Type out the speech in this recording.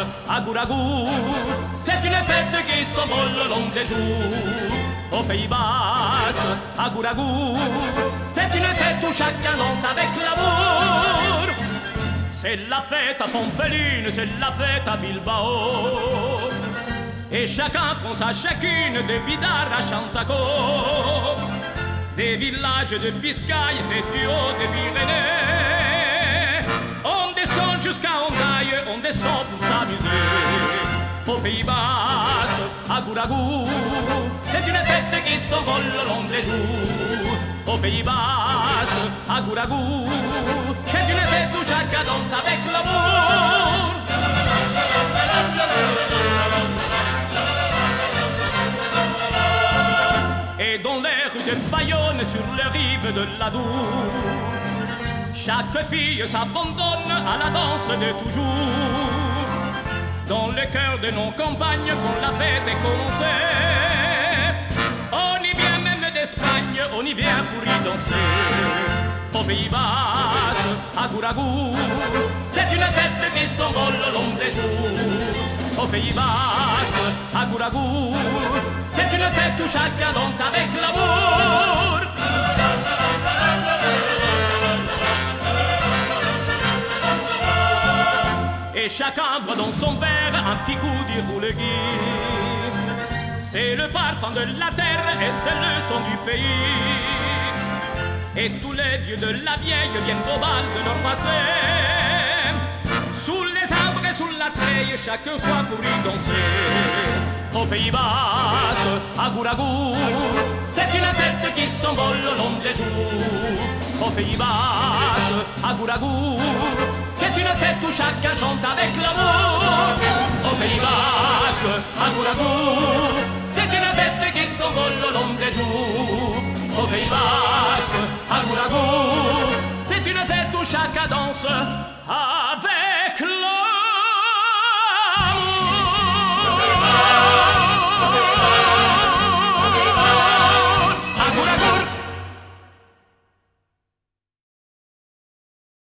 à Gouragour, c'est une fête qui s'envole le long des jours. Au Pays Basque, à Gouragour, c'est une fête où chacun danse avec l'amour. C'est la fête à Pompeline, c'est la fête à Bilbao. Et chacun prend sa chacune de Bidar à Chantaco, des villages de Biscaye et du haut des Pyrénées. On descend jusqu'à Hondaille, on descend pour s'amuser. Au Pays Basque, à Gouragour, c'est une fête qui s'envole le long des jours. Au Pays Basque, à Gouragour, c'est une fête où chacun danse avec l'amour. Et dans les rues de Bayonne, sur les rives de l'Adour, chaque fille s'abandonne à la danse de toujours. Dans le cœur de nos campagnes, quand la fête est commencée, on y vient même d'Espagne, on y vient pour y danser. Au Pays Basque, à Gouragour, c'est une fête qui s'envole le long des jours. Au Pays Basque, à Gouragour, c'est une fête où chacun danse avec l'amour. Et chacun boit dans son verre un petit coup d'Iroulegui. C'est le parfum de la terre et c'est le son du pays. Et tous les vieux de la vieille viennent au bal de leur passé. Sous les arbres et sous la treille, chaque fois pour y danser. Au Pays Basque, à Gouragour, c'est une fête qui s'envole le long des jours. Au Pays Basque, à Gouragour, c'est une fête où chacun chante avec l'amour. Au Pays Basque, à Gouragour, c'est une fête qui s'envole le long des jours. Au Pays Basque, à Gouragour, c'est une fête où chacun danse avec l'amour.